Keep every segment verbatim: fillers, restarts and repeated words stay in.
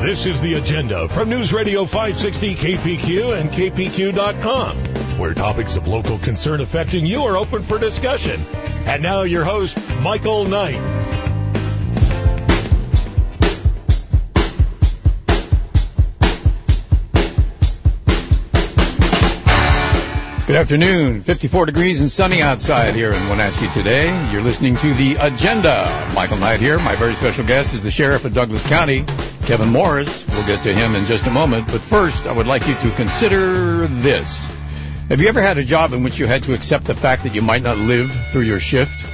This is The Agenda from News Radio five sixty K P Q and K P Q dot com, where topics of local concern affecting you are open for discussion. And now your host, Michael Knight. Good afternoon. fifty-four degrees and sunny outside here in Wenatchee today. You're listening to The Agenda. Michael Knight here. My very special guest is the Sheriff of Douglas County, Kevin Morris. We'll get to him in just a moment. But first, I would like you to consider this. Have you ever had a job in which you had to accept the fact that you might not live through your shift?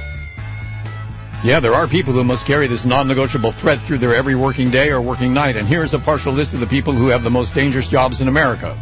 Yeah, there are people who must carry this non-negotiable threat through their every working day or working night. And here's a partial list of the people who have the most dangerous jobs in America.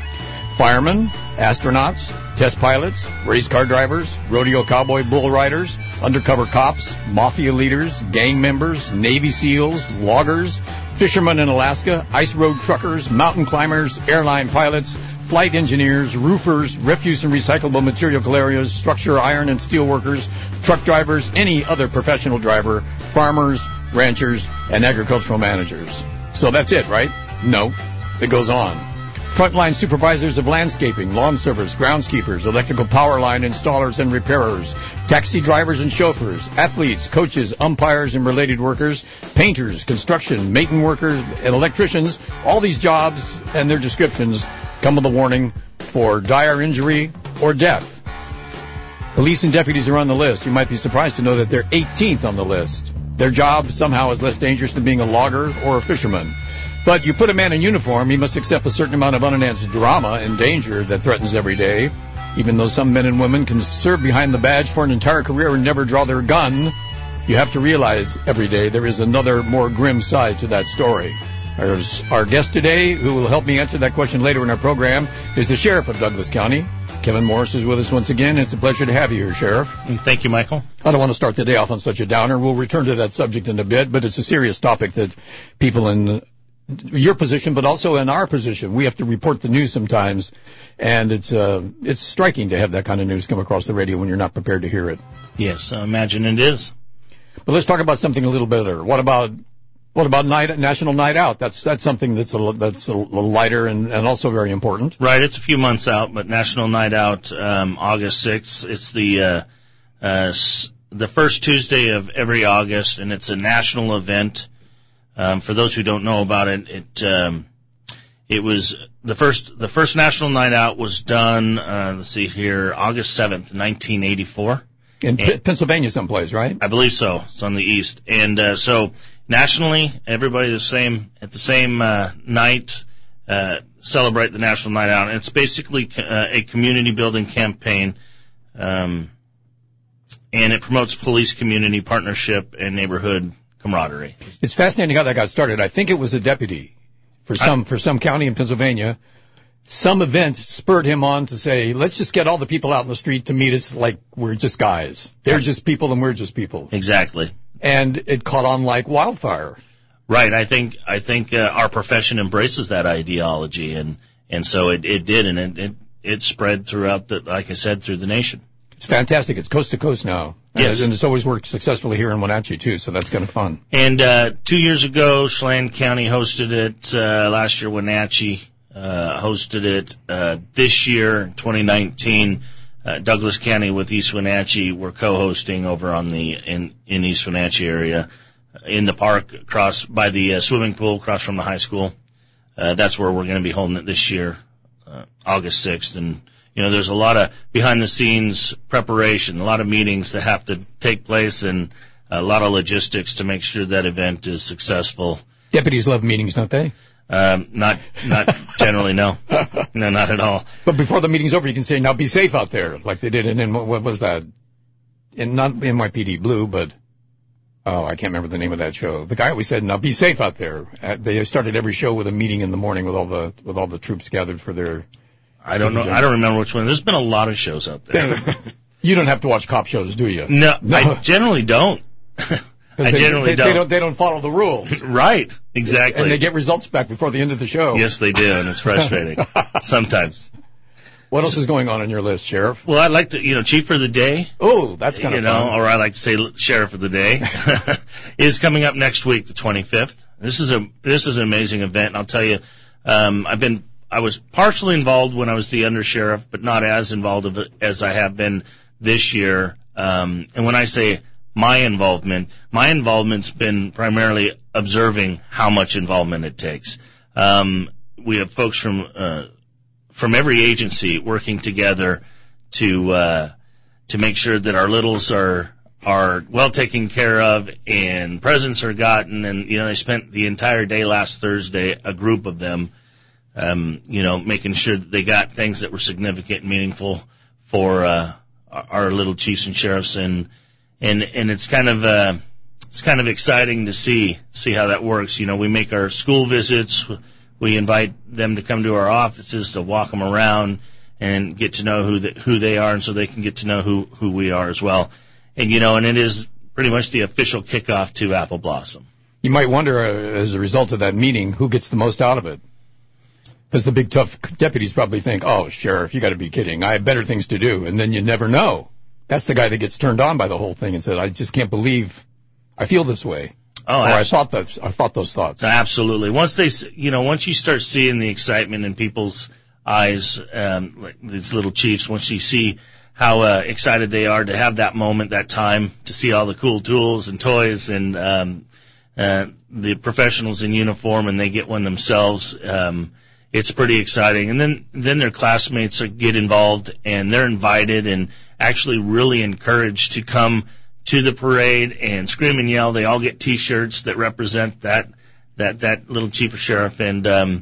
Firemen, astronauts, test pilots, race car drivers, rodeo cowboy bull riders, undercover cops, mafia leaders, gang members, Navy SEALs, loggers, fishermen in Alaska, ice road truckers, mountain climbers, airline pilots, flight engineers, roofers, refuse and recyclable material carriers, structure, iron and steel workers, truck drivers, any other professional driver, farmers, ranchers, and agricultural managers. So that's it, right? No, it goes on. Frontline supervisors of landscaping, lawn service, groundskeepers, electrical power line installers and repairers, taxi drivers and chauffeurs, athletes, coaches, umpires and related workers, painters, construction, maintenance workers, and electricians. All these jobs and their descriptions come with a warning for dire injury or death. Police and deputies are on the list. You might be surprised to know that they're eighteenth on the list. Their job somehow is less dangerous than being a logger or a fisherman. But you put a man in uniform, he must accept a certain amount of unannounced drama and danger that threatens every day. Even though some men and women can serve behind the badge for an entire career and never draw their gun, you have to realize every day there is another more grim side to that story. Our, our guest today, who will help me answer that question later in our program, is the Sheriff of Douglas County. Kevin Morris is with us once again. It's a pleasure to have you here, Sheriff. Thank you, Michael. I don't want to start the day off on such a downer. We'll return to that subject in a bit, but it's a serious topic that people in your position, but also in our position, we have to report the news sometimes, and it's uh, it's striking to have that kind of news come across the radio when you're not prepared to hear it. Yes, I imagine it is. But let's talk about something a little better. What about what about night, National Night Out? That's that's something that's a that's a little lighter and, and also very important. Right, it's a few months out, but National Night Out, um, August sixth. It's the uh, uh, the first Tuesday of every August, and it's a national event. Um, for those who don't know about it, it, um, it was the first, the first National Night Out was done, uh, let's see here, August seventh, nineteen eighty-four. In P- Pennsylvania someplace, right? I believe so. It's on the east. And, uh, so nationally, everybody the same, at the same, uh, night, uh, celebrate the National Night Out. And it's basically uh, a community building campaign, um, and it promotes police community partnership and neighborhood camaraderie. It's fascinating how that got started. I think it was a deputy for some I, for some county in Pennsylvania. Some event spurred him on to say, let's just get all the people out in the street to meet us like we're just guys. They're just people and we're just people. Exactly. And it caught on like wildfire. Right. I think I think uh, our profession embraces that ideology, and and so it, it did, and it, it it spread throughout the, like I said, through the nation. It's fantastic. It's coast to coast now. Yes. And it's always worked successfully here in Wenatchee, too, so that's kind of fun. And uh two years ago, Chelan County hosted it. Uh last year, Wenatchee uh hosted it. Uh This year, twenty nineteen, uh Douglas County with East Wenatchee were co-hosting over on the in, in East Wenatchee area, in the park across by the uh, swimming pool across from the high school. Uh That's where we're going to be holding it this year, uh, August sixth. And you know, there's a lot of behind-the-scenes preparation, a lot of meetings that have to take place, and a lot of logistics to make sure that event is successful. Deputies love meetings, don't they? Um, not, not generally, no. No, not at all. But before the meeting's over, you can say, now be safe out there, like they did in, in what was that? In, not N Y P D Blue, but, oh, I can't remember the name of that show. The guy always said, now be safe out there. Uh, they started every show with a meeting in the morning with all the, with all the troops gathered for their... I don't know. I don't remember which one. There's been a lot of shows out there. You don't have to watch cop shows, do you? No, no. I generally don't. I they, generally they, don't. They don't. They don't follow the rules. Right. Exactly. And they get results back before the end of the show. Yes, they do, and it's frustrating sometimes. What else is going on on your list, Sheriff? Well, I'd like to, you know, Chief for the Day. Oh, that's kind you of know, fun. or I like to say Sheriff of the Day is coming up next week, the twenty-fifth. This is a this is an amazing event, and I'll tell you, um, I've been I was partially involved when I was the undersheriff, but not as involved as I have been this year. Um, and when I say my involvement, my involvement's been primarily observing how much involvement it takes. Um, we have folks from uh, from every agency working together to uh, to make sure that our littles are are well taken care of and presents are gotten. And you know, they spent the entire day last Thursday, a group of them, um, you know, making sure that they got things that were significant and meaningful for uh, our little chiefs and sheriffs. And and and it's kind of uh, it's kind of exciting to see see how that works. You know, we make our school visits. We invite them to come to our offices to walk them around and get to know who the, who they are, and so they can get to know who who we are as well. And you know, and it is pretty much the official kickoff to Apple Blossom. You might wonder, uh, as a result of that meeting, who gets the most out of it. Because the big tough deputies probably think, oh, Sheriff, you got to be kidding. I have better things to do. And then you never know. That's the guy that gets turned on by the whole thing and said, I just can't believe I feel this way. Oh, or I thought those, I thought those thoughts. Absolutely. Once they, you know, once you start seeing the excitement in people's eyes, um, like these little chiefs, once you see how uh, excited they are to have that moment, that time, to see all the cool tools and toys and um, uh, the professionals in uniform, and they get one themselves. Um, it's pretty exciting. And then then their classmates are, get involved, and they're invited and actually really encouraged to come to the parade and scream and yell. They all get T-shirts that represent that that that little chief or sheriff, and um,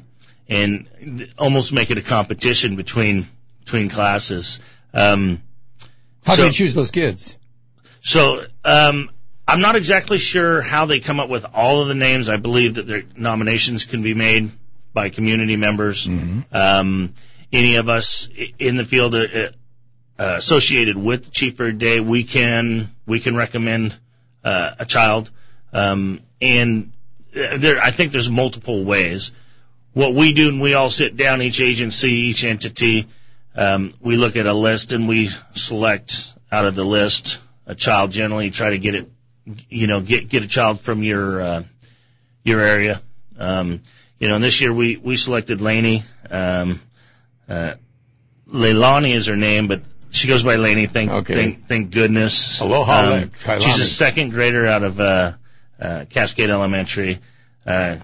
and almost make it a competition between between classes. Um, how so, do you choose those kids? So, um, I'm not exactly sure how they come up with all of the names. I believe that their nominations can be made by community members. Mm-hmm. Um, any of us in the field uh, uh, associated with the Chief for a Day, we can, we can recommend, uh, a child. Um, and there, I think there's multiple ways. What we do, and we all sit down, each agency, each entity, Um, we look at a list and we select out of the list a child. Generally, try to get it, you know, get get a child from your uh, your area. Um, you know, and this year we we selected Lainey. Um, uh, Leilani is her name, but she goes by Lainey. Thank okay. thank, thank goodness. Aloha. Um, she's a second grader out of uh, uh, Cascade Elementary. Uh,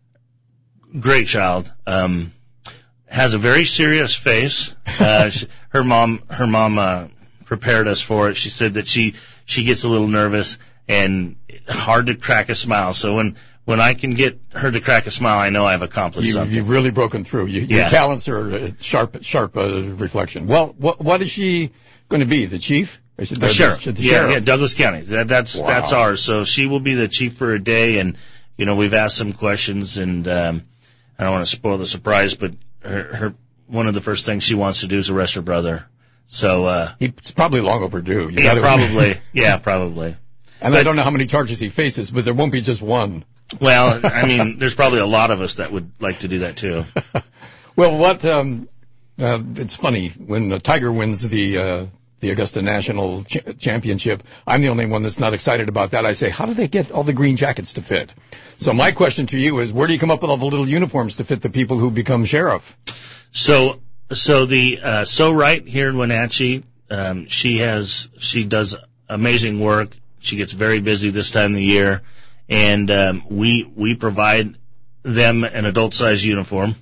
great child. Um, Has a very serious face. Uh, she, her mom, her mom, uh, prepared us for it. She said that she, she gets a little nervous and hard to crack a smile. So when, when I can get her to crack a smile, I know I've accomplished you, something. You've really broken through. You, your yeah. talents are sharp, sharp, uh, reflection. Well, what, what is she going to be? The chief? Or the, the sheriff. The, the yeah, sheriff. yeah, Douglas County. That, that's, wow. that's ours. So she will be the chief for a day. And, you know, we've asked some questions, and, um, I don't want to spoil the surprise, but Her, her, one of the first things she wants to do is arrest her brother. So, uh. It's probably long overdue. You yeah, gotta, probably. yeah, probably. And but, I don't know how many charges he faces, but there won't be just one. Well, I mean, there's probably a lot of us that would like to do that too. Well, what, um, uh, it's funny, when the Tiger wins the, uh, the Augusta National Ch- Championship, I'm the only one that's not excited about that. I say, how do they get all the green jackets to fit? So my question to you is, where do you come up with all the little uniforms to fit the people who become sheriff? So, so the, uh, So Right here in Wenatchee, um, she has, she does amazing work. She gets very busy this time of the year, and, um, we, we provide them an adult-sized uniform.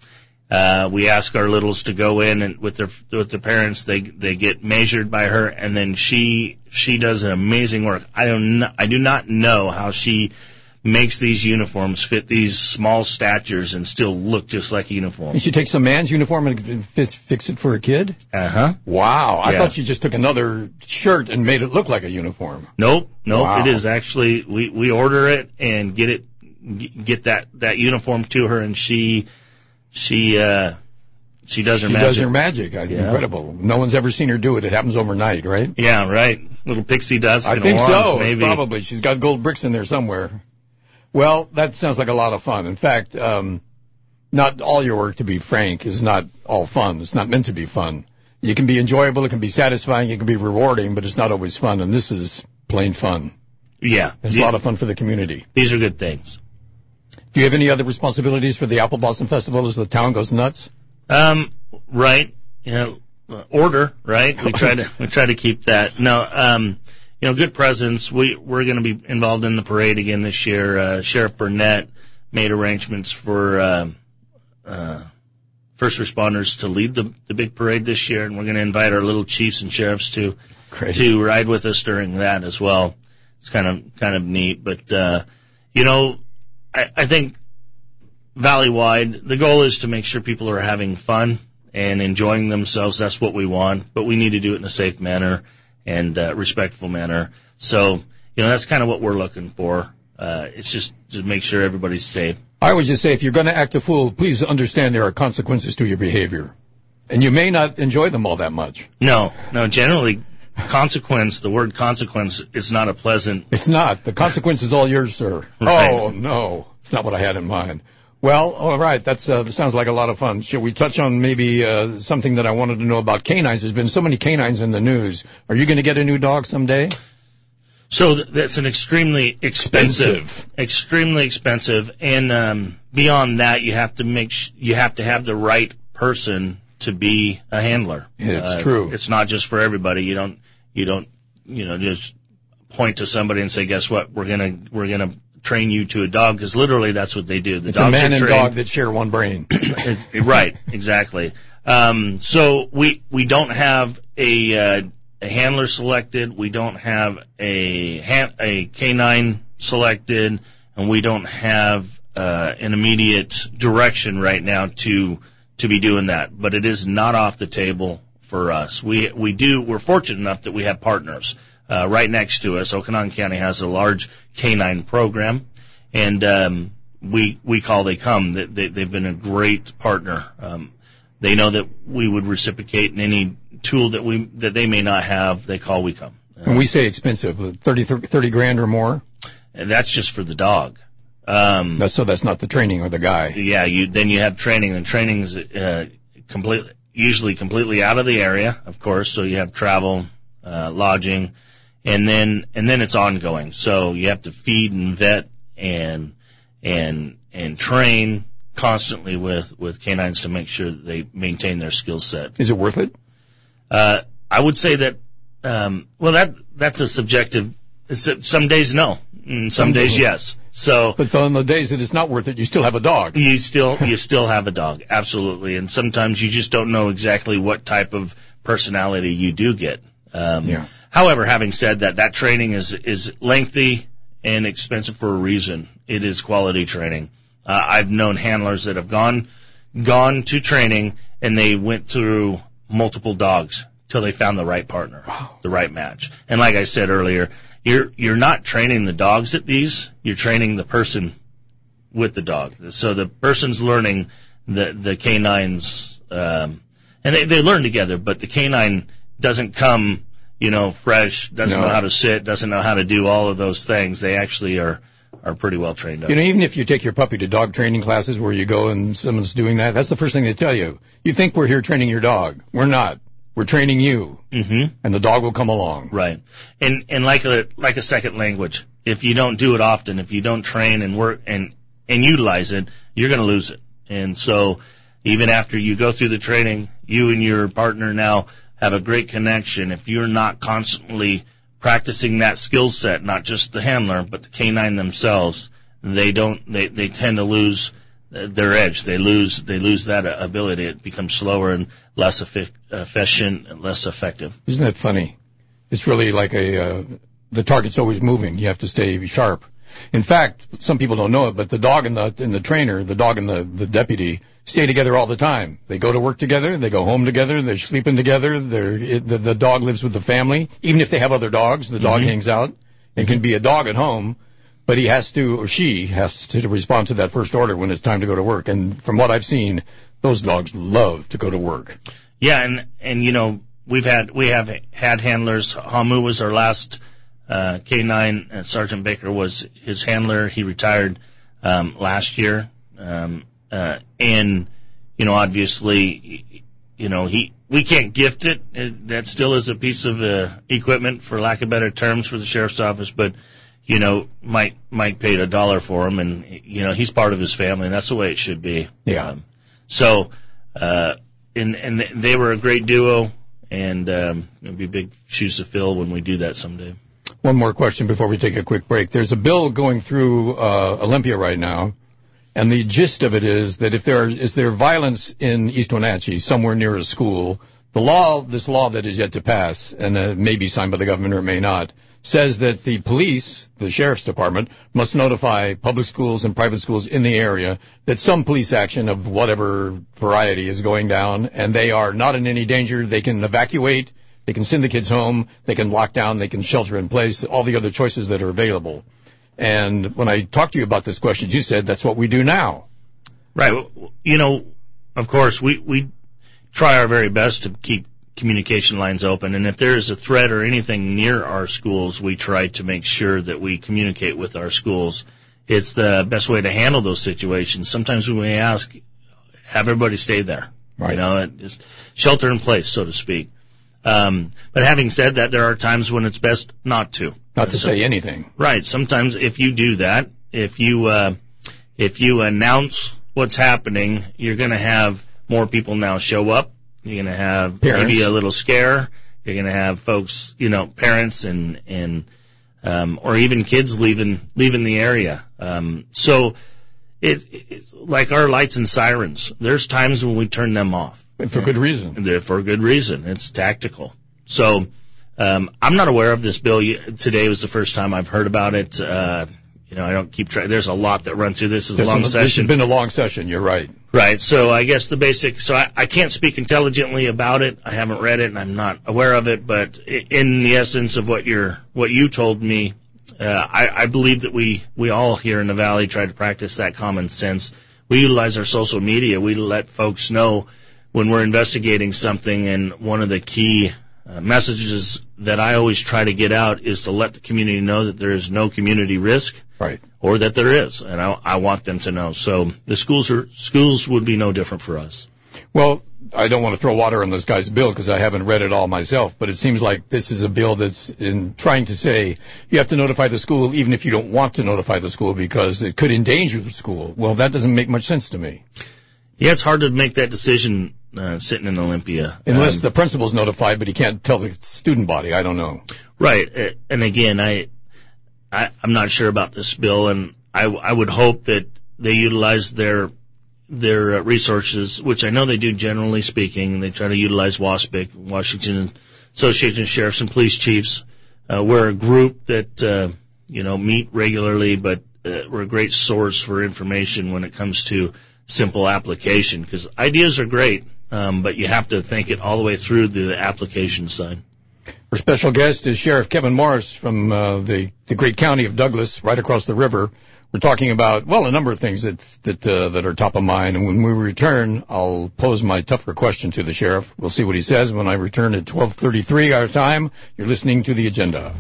Uh, we ask our littles to go in and with their, with their parents, they, they get measured by her, and then she, she does an amazing work. I don't, I do not know how she makes these uniforms fit these small statures and still look just like a uniform. She takes a man's uniform and fix, fix it for a kid? Uh-huh. Wow. I yeah. thought she just took another shirt and made it look like a uniform. Nope. Nope. Wow. It is actually, we, we order it and get it, get that, that uniform to her, and she, she, uh, she does her she magic. She does her magic. Yeah. Incredible. No one's ever seen her do it. It happens overnight, right? Yeah, right. Little pixie dust. I think orange, so. Maybe. Probably. She's got gold bricks in there somewhere. Well, that sounds like a lot of fun. In fact, um, not all your work, to be frank, is not all fun. It's not meant to be fun. You can be enjoyable, it can be satisfying, it can be rewarding, but it's not always fun, and this is plain fun. Yeah. It's yeah. a lot of fun for the community. These are good things. Do you have any other responsibilities for the Apple Blossom Festival as the town goes nuts? Um, right. You know, order, right? We try to, we try to keep that. No, um, you know, good presence. We, we're going to be involved in the parade again this year. Uh, Sheriff Burnett made arrangements for, uh, uh, first responders to lead the, the big parade this year, and we're going to invite our little chiefs and sheriffs to, Great. to ride with us during that as well. It's kind of, kind of neat, but, uh, you know, I, I think valley-wide, the goal is to make sure people are having fun and enjoying themselves. That's what we want, but we need to do it in a safe manner and uh, respectful manner. So, you know, that's kind of what we're looking for. Uh, it's just to make sure everybody's safe. I always just say, if you're going to act a fool, please understand there are consequences to your behavior. And you may not enjoy them all that much. No, no, generally, consequence, the word consequence is not a pleasant... It's not. The consequence is all yours, sir. Right. Oh, no. It's not what I had in mind. Well, all right. That's uh, that sounds like a lot of fun. Should we touch on maybe uh, something that I wanted to know about canines? There's been so many canines in the news. Are you going to get a new dog someday? So th- that's an extremely expensive, expensive. extremely expensive, and um, beyond that, you have to make sh- you have to have the right person to be a handler. It's uh, true. It's not just for everybody. You don't you don't you know just point to somebody and say, guess what? We're gonna we're gonna train you to a dog, because literally that's what they do. The it's dogs a man are and trained. dog that share one brain. Right, exactly. Um, so we we don't have a, uh, a handler selected. We don't have a han- a canine selected, and we don't have uh, an immediate direction right now to to be doing that. But it is not off the table for us. We we do. We're fortunate enough that we have partners. Uh, right next to us, Okanagan County has a large canine program, and um, we we call they come. They, they, they've been a great partner. Um, they know that we would reciprocate in any tool that we that they may not have. They call, we come. Uh, when we say expensive, thirty, thirty grand or more. And that's just for the dog. Um, that's, so that's not the training or the guy. Yeah, you then you have training, and training is uh, completely usually completely out of the area, of course. So you have travel, uh, lodging. And then, and then it's ongoing. So you have to feed and vet and, and, and train constantly with, with canines to make sure that they maintain their skill set. Is it worth it? Uh, I would say that, um, well, that, that's a subjective, it's a, some days no, and some days yes. So. But on the days that it's not worth it, you still have a dog. You still, you still have a dog. Absolutely. And sometimes you just don't know exactly what type of personality you do get. Um, yeah. However, having said that, that training is is lengthy and expensive for a reason. It is quality training. Uh, I've known handlers that have gone gone to training, and they went through multiple dogs till they found the right partner, wow. the right match. And like I said earlier, you're you're not training the dogs at these. You're training the person with the dog. So the person's learning the the canines, um, and they they learn together. But the canine doesn't come, you know, fresh, doesn't no. know how to sit, doesn't know how to do all of those things. They actually are, are pretty well trained up. You know, even if you take your puppy to dog training classes where you go and someone's doing that, that's the first thing they tell you. You think we're here training your dog. We're not. We're training you. Mm-hmm. And the dog will come along. Right. And, and like a, like a second language, if you don't do it often, if you don't train and work and, and utilize it, you're going to lose it. And so even after you go through the training, you and your partner now have a great connection. If you're not constantly practicing that skill set, not just the handler, but the canine themselves, they don't, they, they tend to lose their edge. They lose, they lose that ability. It becomes slower and less efficient and less effective. Isn't that funny? It's really like a, uh, the target's always moving. You have to stay sharp. In fact, some people don't know it, but the dog and the, and the trainer, the dog and the, the deputy, stay together all the time. They go to work together. They go home together. They're sleeping together. They're, it, the, the dog lives with the family. Even if they have other dogs, the dog mm-hmm. hangs out. It can be a dog at home, but he has to, or she has to respond to that first order when it's time to go to work. And from what I've seen, those dogs love to go to work. Yeah, and, and you know, we've had, we have had handlers. Hamu was our last, uh, K nine. Uh, Sergeant Baker was his handler. He retired, um, last year. Um, Uh, and, you know, obviously, you know, he, we can't gift it. it that still is a piece of, uh, equipment, for lack of better terms, for the sheriff's office. But, you know, Mike Mike paid a dollar for him, and you know he's part of his family, and that's the way it should be. Yeah. Um, so, uh, and and they were a great duo, and um, it'll be big shoes to fill when we do that someday. One more question before we take a quick break. There's a bill going through uh, Olympia right now, and the gist of it is that if there is there violence in East Wenatchee, somewhere near a school, the law, this law that is yet to pass, and uh, may be signed by the governor or may not, says that the police, the sheriff's department, must notify public schools and private schools in the area that some police action of whatever variety is going down, and they are not in any danger. They can evacuate, they can send the kids home, they can lock down, they can shelter in place, all the other choices that are available. And when I talked to you about this question, you said that's what we do now. Right. You know, of course, we, we try our very best to keep communication lines open, and if there is a threat or anything near our schools, we try to make sure that we communicate with our schools. It's the best way to handle those situations. Sometimes we may ask, have everybody stay there. Right. You know, it's shelter in place, so to speak. Um, but having said that, there are times when it's best not to. Not to so, say anything. Right. Sometimes if you do that, if you, uh, if you announce what's happening, you're going to have more people now show up. You're going to have parents. Maybe a little scare. You're going to have folks, you know, parents and, and, um, or even kids leaving, leaving the area. Um, so it, it's like our lights and sirens. There's times when we turn them off. And for good reason. They're for good reason. It's tactical. So, um, I'm not aware of this bill. Today was the first time I've heard about it. Uh, you know, I don't keep track. There's a lot that run through this. This is a long this session. This has been a long session. You're right. Right. So I guess the basic, so I, I can't speak intelligently about it. I haven't read it and I'm not aware of it, but in the essence of what you're, what you told me, uh, I, I believe that we, we all here in the Valley try to practice that common sense. We utilize our social media. We let folks know when we're investigating something, and one of the key uh, messages that I always try to get out is to let the community know that there is no community risk. Right. Or that there is, and I, I want them to know. So the schools are schools would be no different for us. Well, I don't want to throw water on this guy's bill because I haven't read it all myself, but it seems like this is a bill that's in trying to say you have to notify the school even if you don't want to notify the school because it could endanger the school. Well, that doesn't make much sense to me. Yeah, it's hard to make that decision uh, sitting in Olympia. Unless um, the principal's notified, but he can't tell the student body. I don't know. Right. And again, I, I I'm not sure about this bill, and I, I would hope that they utilize their their uh, resources, which I know they do generally speaking. They try to utilize WASPIC, Washington Association of Sheriffs and Police Chiefs. Uh, we're a group that, uh, you know, meet regularly, but uh, we're a great source for information when it comes to simple application, because ideas are great, um, but you have to think it all the way through the application side. Our special guest is Sheriff Kevin Morris from uh, the, the great county of Douglas, right across the river. We're talking about, well, a number of things that that uh, that are top of mind. And when we return, I'll pose my tougher question to the sheriff. We'll see what he says when I return at twelve thirty-three our time. You're listening to The Agenda.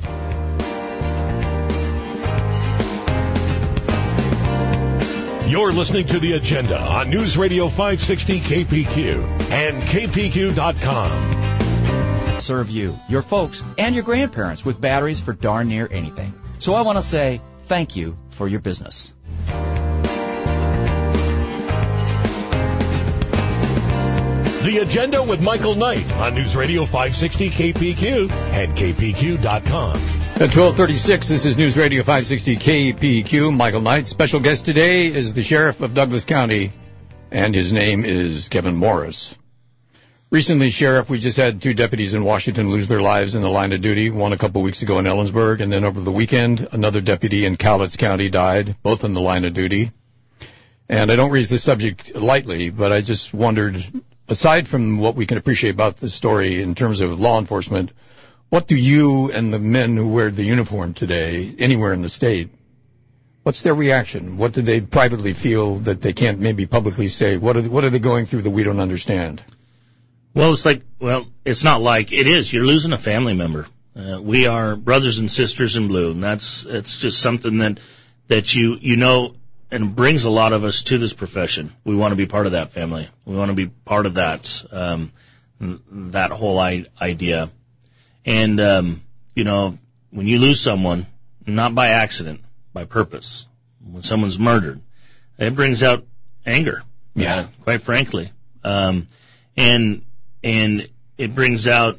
You're listening to The Agenda on News Radio five sixty K P Q and K P Q dot com. Serve you, your folks, and your grandparents with batteries for darn near anything. So I want to say thank you for your business. The Agenda with Michael Knight on News Radio five sixty K P Q and K P Q dot com. At twelve thirty-six, this is News Radio five sixty K P Q. Michael Knight. Special guest today is the Sheriff of Douglas County, and his name is Kevin Morris. Recently, Sheriff, we just had two deputies in Washington lose their lives in the line of duty, one a couple weeks ago in Ellensburg, and then over the weekend, another deputy in Cowlitz County died, both in the line of duty. And I don't raise this subject lightly, but I just wondered, aside from what we can appreciate about this story in terms of law enforcement, what do you and the men who wear the uniform today, anywhere in the state, what's their reaction? What do they privately feel that they can't maybe publicly say? What are, what are they going through that we don't understand? Well, it's like, well, it's not like, it is. You're losing a family member. Uh, we are brothers and sisters in blue, and that's, it's just something that, that you, you know, and brings a lot of us to this profession. We want to be part of that family. We want to be part of that, um, that whole I- idea. And, um, you know, when you lose someone, not by accident, by purpose. When someone's murdered, it brings out anger. Yeah. Uh, quite frankly. Um, and, and it brings out,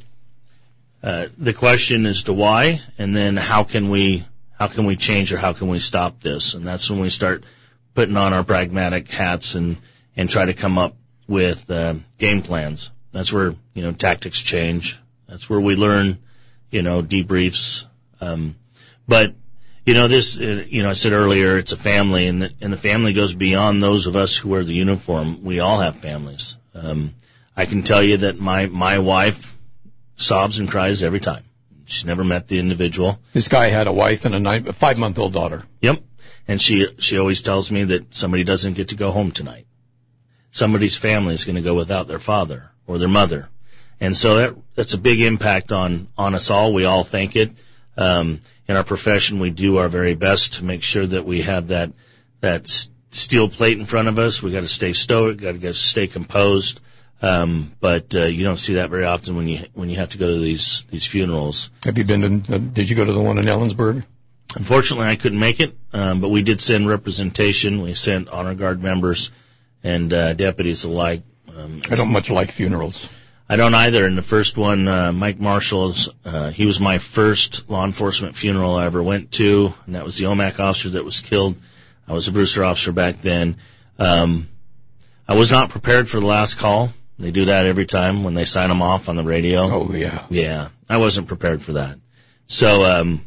uh, the question as to why, and then how can we, how can we change or how can we stop this? And that's when we start putting on our pragmatic hats and, and try to come up with, uh, game plans. That's where, you know, tactics change. That's where we learn, you know, debriefs. Um, but, you know, this, uh, you know, I said earlier, it's a family, and the, and the family goes beyond those of us who wear the uniform. We all have families. Um, I can tell you that my, my wife sobs and cries every time. She's never met the individual. This guy had a wife and a, nine, a five-month-old daughter. Yep. And she, she always tells me that somebody doesn't get to go home tonight. Somebody's family is going to go without their father or their mother. And so that, that's a big impact on, on us all. We all think it. Um, in our profession, we do our very best to make sure that we have that, that steel plate in front of us. We got to stay stoic, got to stay composed. Um, but, uh, you don't see that very often when you, when you have to go to these, these funerals. Have you been to, did you go to the one in Ellensburg? Unfortunately, I couldn't make it. Um, but we did send representation. We sent honor guard members and, uh, deputies alike. Um, I don't much like funerals. I don't either. In the first one, uh, Mike Marshall's, uh, he was my first law enforcement funeral I ever went to, and that was the O M A C officer that was killed. I was a Brewster officer back then. Um, I was not prepared for the last call. They do that every time when they sign them off on the radio. Oh, yeah. Yeah. I wasn't prepared for that. So, um,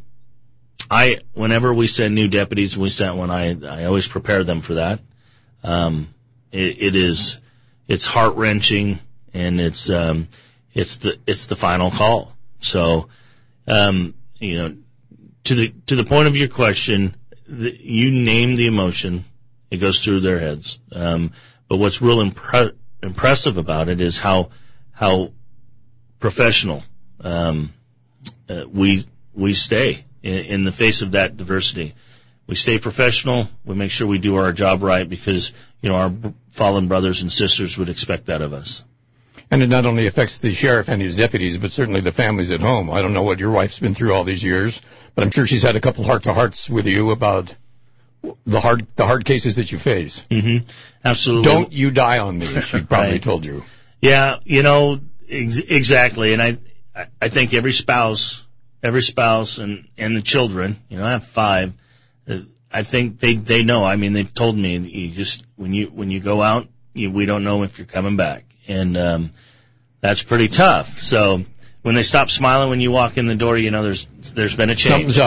I, whenever we send new deputies, we sent one, I, I always prepare them for that. Um, it, it is, it's heart-wrenching. And it's, um, it's the, it's the final call. So, um, you know, to the, to the point of your question, the, you name the emotion, it goes through their heads. Um, but what's real impre- impressive about it is how, how professional, um, uh, we, we stay in, in the face of that diversity. We stay professional. We make sure we do our job right because, you know, our fallen brothers and sisters would expect that of us. And it not only affects the sheriff and his deputies, but certainly the families at home. I don't know what your wife's been through all these years, but I'm sure she's had a couple heart-to-hearts with you about the hard the hard cases that you face. Mm-hmm. Absolutely. Don't you die on me, she probably Right. told you. Yeah, you know, ex- exactly. And I I think every spouse, every spouse and, and the children, you know, I have five, uh, I think they, they know. I mean, they've told me, you just, when you, when you go out, you, we don't know if you're coming back. And, um, that's pretty tough. So when they stop smiling when you walk in the door, you know, there's, there's been a change. Something's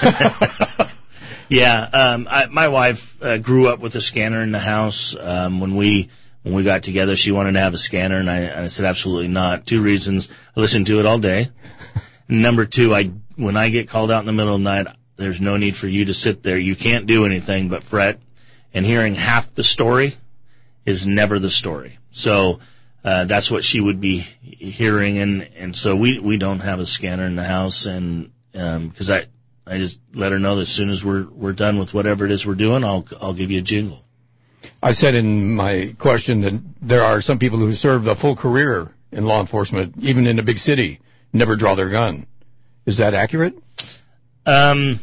up. Yeah. Um, I, my wife, uh, grew up with a scanner in the house. Um, when we, when we got together, she wanted to have a scanner and I, and I said, absolutely not. Two reasons. I listened to it all day. And number two, I, when I get called out in the middle of the night, there's no need for you to sit there. You can't do anything but fret. And hearing half the story is never the story. So, Uh, that's what she would be hearing, and, and so we, we don't have a scanner in the house, and, um, cause I, I just let her know that as soon as we're, we're done with whatever it is we're doing, I'll, I'll give you a jingle. I said in my question that there are some people who serve a full career in law enforcement, even in a big city, never draw their gun. Is that accurate? Um,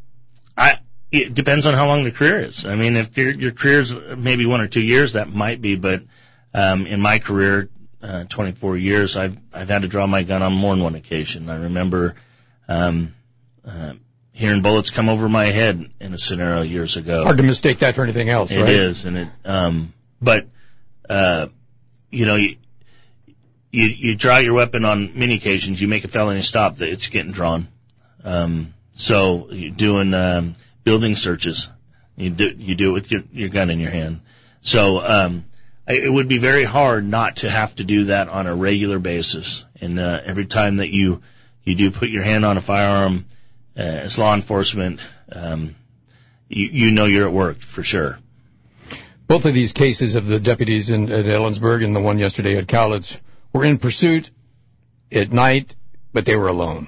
I, it depends on how long the career is. I mean, if your, your career's maybe one or two years, that might be, but Um, in my career, uh, twenty-four years, I've, I've had to draw my gun on more than one occasion. I remember, um, uh, hearing bullets come over my head in a scenario years ago. Hard to mistake that for anything else, It right? It is, and it, um, but, uh, you know, you, you, you draw your weapon on many occasions, you make a felony stop, that it's getting drawn. Um, so you're doing, um, building searches. You do, you do it with your, your gun in your hand. So, um, it would be very hard not to have to do that on a regular basis. And uh, every time that you you do put your hand on a firearm uh, as law enforcement, um, you, you know you're at work for sure. Both of these cases of the deputies in, at Ellensburg and the one yesterday at Cowlitz were in pursuit at night, but they were alone.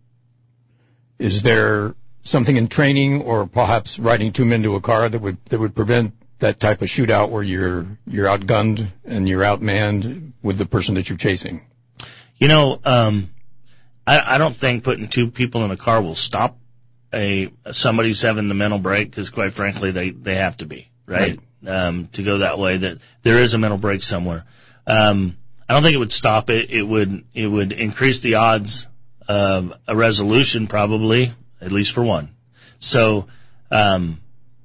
Is there something in training or perhaps riding two men to a car that would that would prevent that type of shootout where you're you're outgunned and you're outmanned with the person that you're chasing? You know, um, I, I don't think putting two people in a car will stop a somebody's having the mental break, because quite frankly, they, they have to be, right? right. Um, to go that way, that there is a mental break somewhere. Um, I don't think it would stop it. It would, it would increase the odds of a resolution, probably, at least for one. So, um,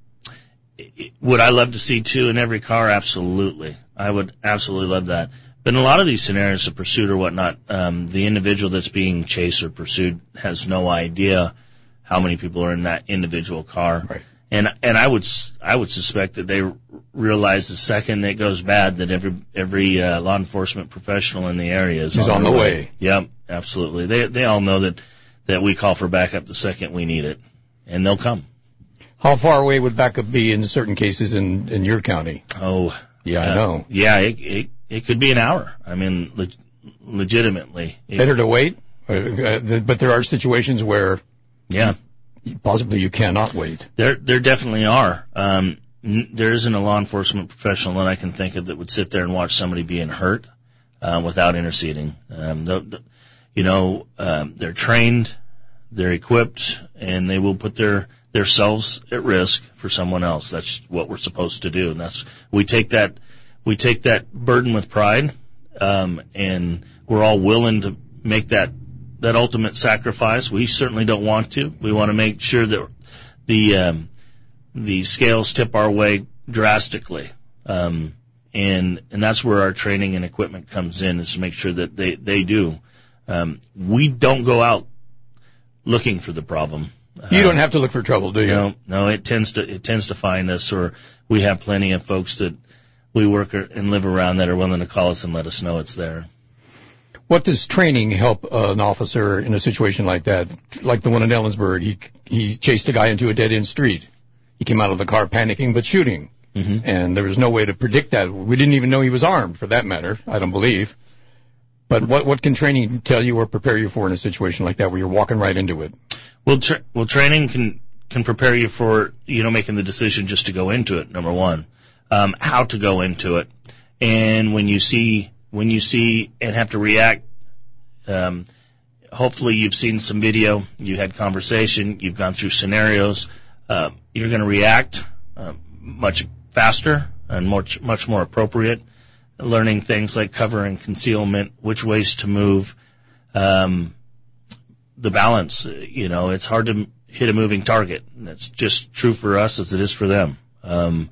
would I love to see two in every car? Absolutely. I would absolutely love that. But in a lot of these scenarios of pursuit or whatnot, um, the individual that's being chased or pursued has no idea how many people are in that individual car. Right. And, and I would, I would suspect that they realize the second it goes bad that every, every, uh, law enforcement professional in the area is on, on the way. way. Yep, absolutely. They, they all know that, that we call for backup the second we need it, and they'll come. How far away would backup be in certain cases in, in your county? Oh, yeah, uh, I know. Yeah, it, it, it could be an hour. I mean, le- legitimately. It, Better to wait, uh, but there are situations where, yeah, possibly you cannot wait. There, there definitely are. Um, n- there isn't a law enforcement professional that I can think of that would sit there and watch somebody being hurt, uh, without interceding. Um, the, the, you know, um, they're trained, they're equipped, and they will put their, themselves at risk for someone else. That's what we're supposed to do. And that's, we take that, we take that burden with pride, um, and we're all willing to make that, that ultimate sacrifice. We certainly don't want to. We want to make sure that the, um, the scales tip our way drastically. Um, and, and that's where our training and equipment comes in, is to make sure that they, they do. Um, we don't go out looking for the problem. You don't have to look for trouble, do you? No, no, it tends to, it tends to find us, or we have plenty of folks that we work and live around that are willing to call us and let us know it's there. What does training help uh, an officer in a situation like that? Like the one in Ellensburg, he, he chased a guy into a dead-end street. He came out of the car panicking but shooting. Mm-hmm. And there was no way to predict that. We didn't even know he was armed, for that matter, I don't believe. But what, what can training tell you or prepare you for in a situation like that where you're walking right into it? Well, tra- well, training can, can prepare you for, you know, making the decision just to go into it, number one. Um, how to go into it. And when you see, when you see and have to react, um, hopefully you've seen some video, you had conversation, you've gone through scenarios, uh, you're going to react, uh, much faster and much, much more appropriate. Learning things like cover and concealment, which ways to move, um, the balance. You know, it's hard to hit a moving target. And that's just true for us as it is for them. Um,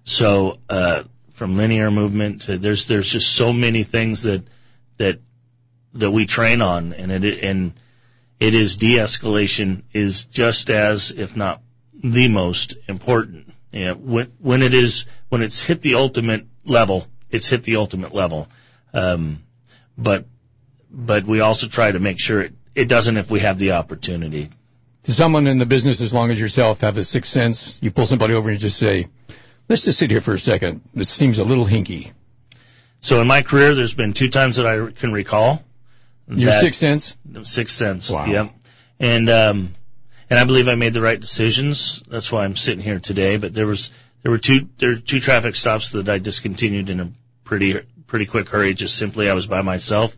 so, uh, from linear movement to, there's, there's just so many things that, that, that we train on, and it, and it is de-escalation is just as, if not the most important. You know, when, when it is, when it's hit the ultimate level, it's hit the ultimate level. Um, but, but we also try to make sure it, it doesn't if we have the opportunity. Does someone in the business as long as yourself have a sixth sense? You pull somebody over and you just say, let's just sit here for a second. This seems a little hinky. So in my career, there's been two times that I can recall. Your sixth sense? Sixth sense. Wow. Yep. And, um, and I believe I made the right decisions. That's why I'm sitting here today. But there was, there were two, there were two traffic stops that I discontinued in a pretty, pretty quick hurry. Just simply I was by myself,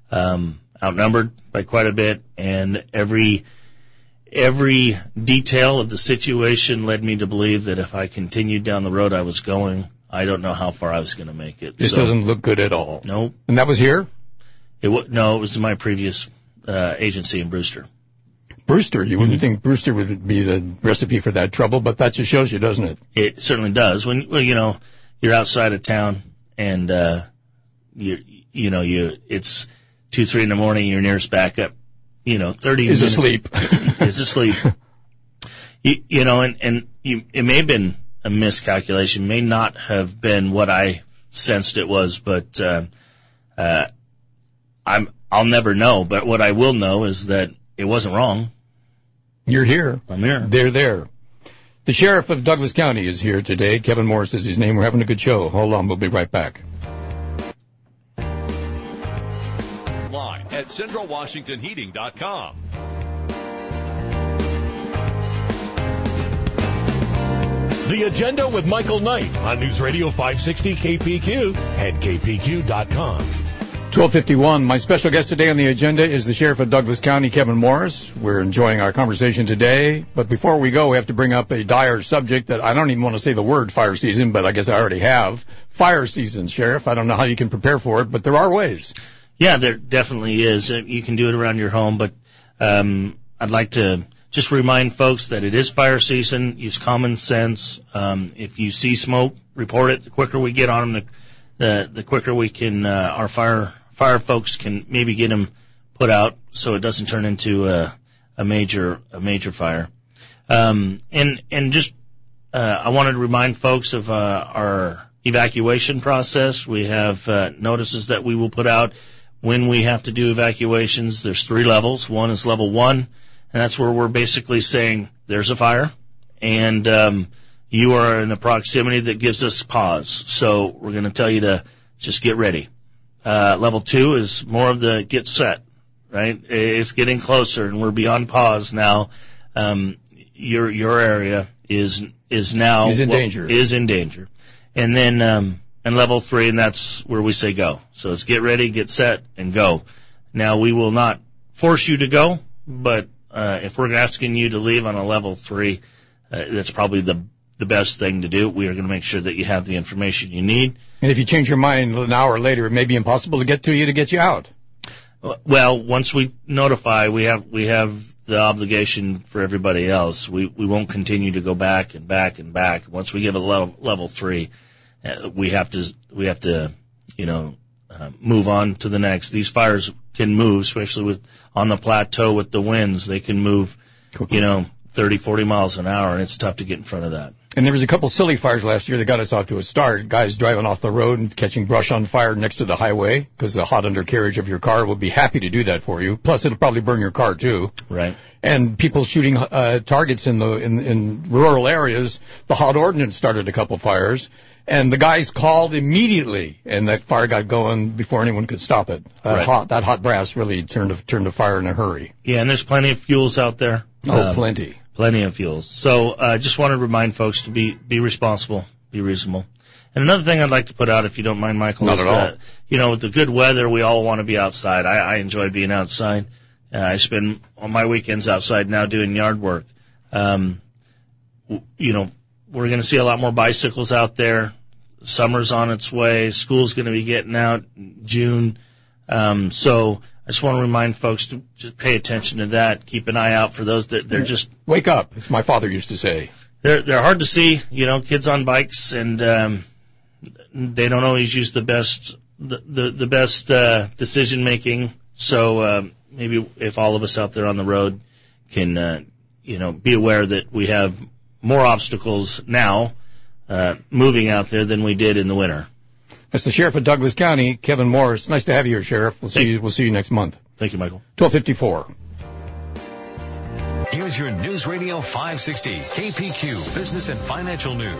um, outnumbered by quite a bit, and every, every detail of the situation led me to believe that if I continued down the road I was going, I don't know how far I was going to make it. This so, doesn't look good at all. Nope. And that was here? It w- no, it was my previous, uh, agency in Brewster. Brewster, you wouldn't mm-hmm. think Brewster would be the recipe for that trouble, but that just shows you, doesn't it? It certainly does. When, well, you know, you're outside of town and, uh, you, you know, you, it's two, three in the morning, your nearest backup, you know, thirty is minutes. asleep. is asleep. You, you know, and, and you, it may have been a miscalculation, may not have been what I sensed it was, but, uh, uh, I'm, I'll never know, but what I will know is that it wasn't wrong. You're here. I'm here. They're there. The sheriff of Douglas County is here today. Kevin Morris is his name. We're having a good show. Hold on. We'll be right back. Live at central washington heating dot com. The Agenda with Michael Knight on News Radio five sixty K P Q and K P Q dot com. twelve fifty-one. My special guest today on the agenda is the Sheriff of Douglas County, Kevin Morris. We're enjoying our conversation today. But before we go, we have to bring up a dire subject that I don't even want to say the word fire season, but I guess I already have. Fire season, Sheriff. I don't know how you can prepare for it, but there are ways. Yeah, there definitely is. You can do it around your home, but um, I'd like to just remind folks that it is fire season. Use common sense. Um, if you see smoke, report it. The quicker we get on them, the the, the quicker we can uh, our fire fire folks can maybe get them put out, so it doesn't turn into a, a major a major fire. Um, and and just uh, I wanted to remind folks of uh, our evacuation process. We have uh, notices that we will put out when we have to do evacuations. There's three levels. One is level one, and that's where we're basically saying there's a fire, and um, you are in a proximity that gives us pause. So we're going to tell you to just get ready. Uh, level two is more of the get set, right? It's getting closer, and we're beyond pause now. Um, your your area is is now is in well, danger. Is in danger, and then um, and level three, and that's where we say go. So it's get ready, get set, and go. Now we will not force you to go, but uh, if we're asking you to leave on a level three, uh, that's probably the the best thing to do. We are going to make sure that you have the information you need. And if you change your mind an hour later, it may be impossible to get to you to get you out. Well, once we notify, we have we have the obligation for everybody else. We we won't continue to go back and back and back. Once we get a level level three, uh, we have to we have to you know uh, move on to the next. These fires can move, especially with on the plateau with the winds. They can move, you know, thirty, forty miles an hour, and it's tough to get in front of that. And there was a couple silly fires last year that got us off to a start. Guys driving off the road and catching brush on fire next to the highway because the hot undercarriage of your car will be happy to do that for you. Plus, it'll probably burn your car too. Right. And people shooting uh, targets in the in, in rural areas. The hot ordnance started a couple fires, and the guys called immediately, and that fire got going before anyone could stop it. Uh, right. Hot that hot brass really turned a, turned a fire in a hurry. Yeah, and there's plenty of fuels out there. Oh, um, plenty. Plenty of fuels. So I uh, just want to remind folks to be be responsible, be reasonable. And another thing I'd like to put out, if you don't mind, Michael, Not is at all. that, you know, with the good weather, we all want to be outside. I, I enjoy being outside. Uh, I spend all my weekends outside now doing yard work. Um, w- you know, we're going to see a lot more bicycles out there. Summer's on its way. School's going to be getting out in June. Um, so I just want to remind folks to just pay attention to that. Keep an eye out for those that they're just Wake up, as my father used to say. they're they're hard to see. You know, kids on bikes, and um, they don't always use the best the the, the best uh, decision making. So um, maybe if all of us out there on the road can uh, you know be aware that we have more obstacles now uh, moving out there than we did in the winter. That's the Sheriff of Douglas County, Kevin Morris. Nice to have you here, Sheriff. We'll see Thank- you. We'll see you next month. Thank you, Michael. twelve fifty-four. Here's your News Radio five sixty, K P Q Business and Financial News.